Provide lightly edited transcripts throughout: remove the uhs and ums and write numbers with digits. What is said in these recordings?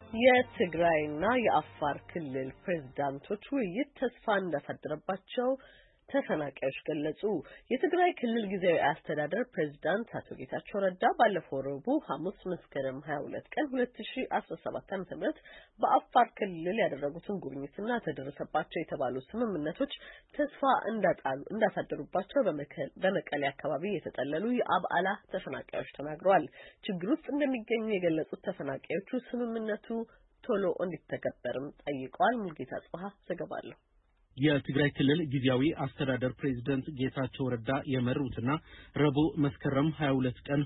የትግራይና የአፋር ክልል ፕሬዝዳንቶች ውይይት ተስፋ እንዳሳደረባቸው ተፈናቃዮች ገለጹ። የትግራይ ክልል ጊዜያዊ አስተዳደር ፕሬዝዳንት አቶ ጌታቸው ረዳ ባለፈው ረቡዕ ሐሙስ መስከረም 22 ቀን 2017 ዓ.ም በአፋር ክልል ያደረጉትን ጉብኝትና ተደረሰባቸው የተባሉ ስምምነቶች ተስፋ እንዳሳደሩባቸው በመቀሌ አካባቢ የተጠለሉ የአብዓላ ተፈናቃዮች ተናግረዋል። ችግር ውስጥ እንደሚገኙ የገለጹት ተፈናቃዮቹ ስምምነቱ ቶሎ እንዲተገበርም ጠይቀዋል። ሙልጌታ ጽባህ ዘገባ አለው። የትግራይ ክልል ጊዜያዊ አስተዳደር ፕሬዝዳንት ጌታቸው ረዳ የመሩትና ረቡዕ መስከረም 22 ቀን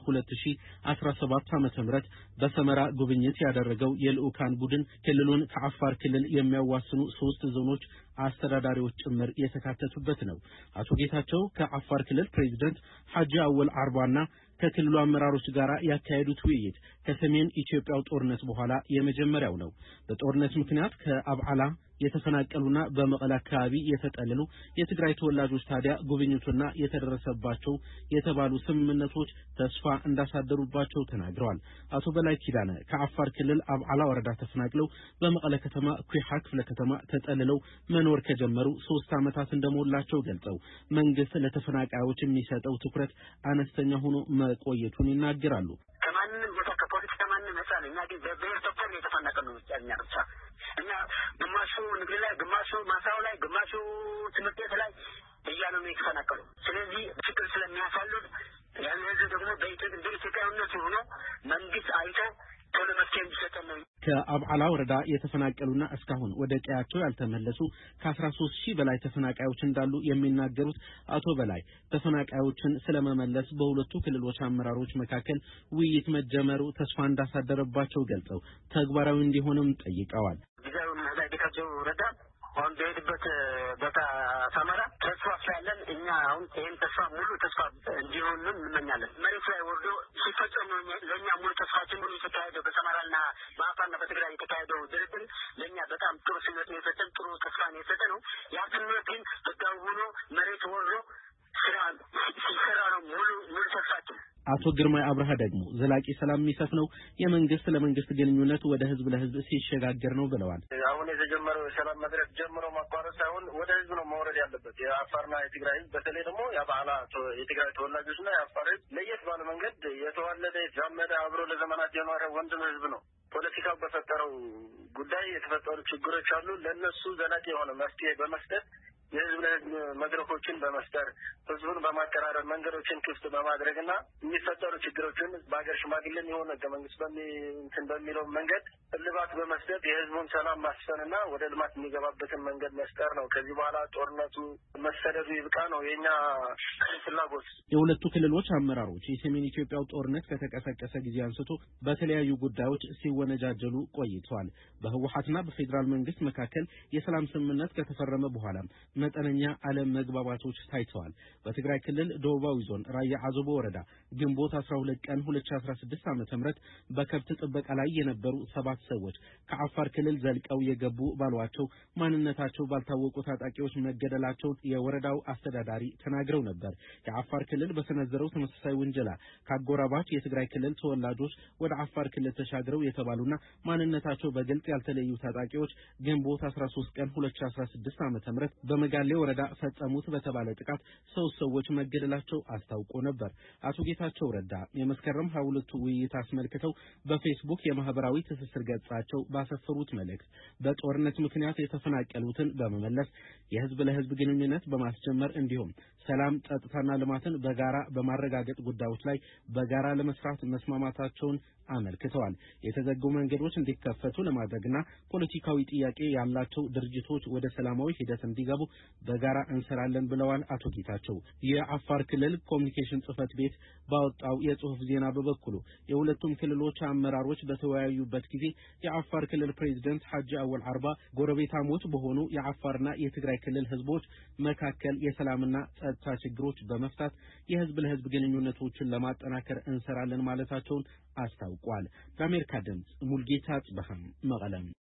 2017 ዓ.ም በሰመራ ጉብኝት ያደረገው የልኡካን ቡድን ክልሉን ከአፋር ክልል የሚያዋስኑ 3 ዞኖች አስተዳዳሪዎች ጭምር የተካተቱበት ነው። አቶ ጌታቸው ከአፋር ክልል ፕሬዝዳንት ሐጂ አወል አርባና ከክልሉ አመራሮች ጋር ያካሄዱት ውይይት ከሰሜን ኢትዮጵያው ጦርነት በኋላ የመጀመሪያው ነው። በጦርነት ምክንያት ከአብዓላ የተፈናቀሉና በመቀለ አካባቢ የተጠለሉ የትግራይ ተወላጆች ታዲያ ጉብኝቱና የተደረሰባቸው የተባሉ ስምምነቶች ተስፋ እንዳሳደሩባቸው ተናግረዋል። አቶ በላይ ኪዳነ ከአፋር ክልል አብዓላ ወረዳ ተፈናቅለው በመቀለ ከተማ ኩይሓ ክፍለ ከተማ ተጠልለው መኖር ከጀመሩ 3 ዓመታት እንደሞላቸው ገልጸው መንግስት ለተፈናቃዮች የሚሰጠው ትኩረት አነስተኛ ሆኖ መቆየቱን ይናገራሉ። ከማንንም ቦታ ከፖለቲካ ማንንም መሳለ እኛ ግን በብሔር ተኮር የተፈናቀሉ ብቻ እኛ ግማሹ ንግድ ላይ፣ ግማሹ ማሳው ላይ፣ ግማሹ ትምህርት ቤት ላይ እያሉ ነው የተፈናቀሉ። ስለዚህ ችግር ስለሚያሳሉት ያን ህዝብ ደግሞ በኢትዮጵያዊነት ሆኖ መንግስት አይቶ ቶሎ መፍትሄ እንዲሰጠን ነው። ከአብዓላ ወረዳ የተፈናቀሉና እስካሁን ወደ ቀያቸው ያልተመለሱ ከ13,000 በላይ ተፈናቃዮች እንዳሉ የሚናገሩት አቶ በላይ ተፈናቃዮችን ስለመመለስ በሁለቱ ክልሎች አመራሮች መካከል ውይይት መጀመሩ ተስፋ እንዳሳደረባቸው ገልጸው ተግባራዊ እንዲሆንም ጠይቀዋል። ጊዜያዊ ጌታቸው ረዳ አሁን በሄድበት ቦታ ሰመራ ተስፋ ስላለን እኛ አሁን ይህን ተስፋ ሙሉ ተስፋ እንዲሆንም እንመኛለን። መሬት ላይ ወርዶ ሲፈጸም ለእኛ ሙሉ ተስፋችን ሙሉ የተካሄደው በሰመራና በአፋርና በትግራይ የተካሄደው ድርድር ለእኛ በጣም ጥሩ ስሜት ነው የሰጠን፣ ጥሩ ተስፋ ነው የሰጠ ነው። ያ ስሜት ግን ህጋዊ ሆኖ መሬት ወርዶ ሲሰራ ነው ሙሉ ተስፋችን። አቶ ግርማይ አብርሃ ደግሞ ዘላቂ ሰላም የሚሰፍነው የመንግስት ለመንግስት ግንኙነት ወደ ህዝብ ለህዝብ ሲሸጋገር ነው ብለዋል። አሁን የተጀመረው የሰላም መድረክ ጀምሮ ማቋረጥ ሳይሆን ወደ ህዝብ ነው መውረድ ያለበት። የአፋርና የትግራይ ህዝብ በተለይ ደግሞ የአብዓላ የትግራይ ተወላጆችና የአፋር ህዝብ ለየት ባለ መንገድ የተዋለደ የተዛመደ አብሮ ለዘመናት የኖረ ወንድም ህዝብ ነው። ፖለቲካው በፈጠረው ጉዳይ የተፈጠሩ ችግሮች አሉ። ለነሱ ዘላቂ የሆነ መፍትሄ በመስጠት የህዝብ ለህዝብ መድረኮችን በመፍጠር ህዝቡን በማቀራረብ መንገዶችን ክፍት በማድረግና የሚፈጠሩ ችግሮችን በሀገር ሽማግሌም የሆነ ህገ መንግስት በሚለው መንገድ እልባት በመስጠት የህዝቡን ሰላም ማስፈንና ወደ ልማት የሚገባበትን መንገድ መፍጠር ነው። ከዚህ በኋላ ጦርነቱ መሰደዱ ይብቃ ነው የኛ ፍላጎት። የሁለቱ ክልሎች አመራሮች የሰሜን ኢትዮጵያው ጦርነት ከተቀሰቀሰ ጊዜ አንስቶ በተለያዩ ጉዳዮች ሲወነጃጀሉ ቆይተዋል። በህወሓትና በፌዴራል መንግስት መካከል የሰላም ስምምነት ከተፈረመ በኋላ መጠነኛ አለመግባባቶች ታይተዋል። በትግራይ ክልል ደቡባዊ ዞን ራያ አዘቦ ወረዳ ግንቦት 12 ቀን 2016 ዓ.ም በከብት ጥበቃ ላይ የነበሩ 7 ሰዎች ከአፋር ክልል ዘልቀው የገቡ ባሏቸው ማንነታቸው ባልታወቁ ታጣቂዎች መገደላቸውን የወረዳው አስተዳዳሪ ተናግረው ነበር። የአፋር ክልል በሰነዘረው ተመሳሳይ ውንጀላ ከአጎራባች የትግራይ ክልል ተወላጆች ወደ አፋር ክልል ተሻግረው የተባሉና ማንነታቸው በግልጽ ያልተለዩ ታጣቂዎች ግንቦት 13 ቀን 2016 ዓ.ም በመጋሌ ወረዳ ፈጸሙት በተባለ ጥቃት 3 ሰዎች መገደላቸው አስታውቆ ነበር። አቶ ጌታቸው ረዳ የመስከረም 22 ውይይት አስመልክተው በፌስቡክ የማህበራዊ ትስስር ገጻቸው ባሰፈሩት መልእክት በጦርነት ምክንያት የተፈናቀሉትን በመመለስ የህዝብ ለህዝብ ግንኙነት በማስጀመር እንዲሁም ሰላም፣ ጸጥታና ልማትን በጋራ በማረጋገጥ ጉዳዮች ላይ በጋራ ለመስራት መስማማታቸውን አመልክተዋል። የተዘጉ መንገዶች እንዲከፈቱ ለማድረግና ፖለቲካዊ ጥያቄ ያላቸው ድርጅቶች ወደ ሰላማዊ ሂደት እንዲገቡ በጋራ እንሰራለን ብለዋል። አቶ ጌታቸው የአፋር ክልል ኮሙኒኬሽን ጽህፈት ቤት ባወጣው የጽሁፍ ዜና በበኩሉ የሁለቱም ክልሎች አመራሮች በተወያዩበት ጊዜ የአፋር ክልል ፕሬዝዳንት ሐጂ አወል አርባ ጎረቤታሞች በሆኑ የአፋርና የትግራይ ክልል ህዝቦች መካከል የሰላምና ጸጥታ ችግሮች በመፍታት የህዝብ ለህዝብ ግንኙነቶችን ለማጠናከር እንሰራለን ማለታቸውን አስታውቋል። ለአሜሪካ ድምጽ ሙልጌታ ጽባህ መቀለም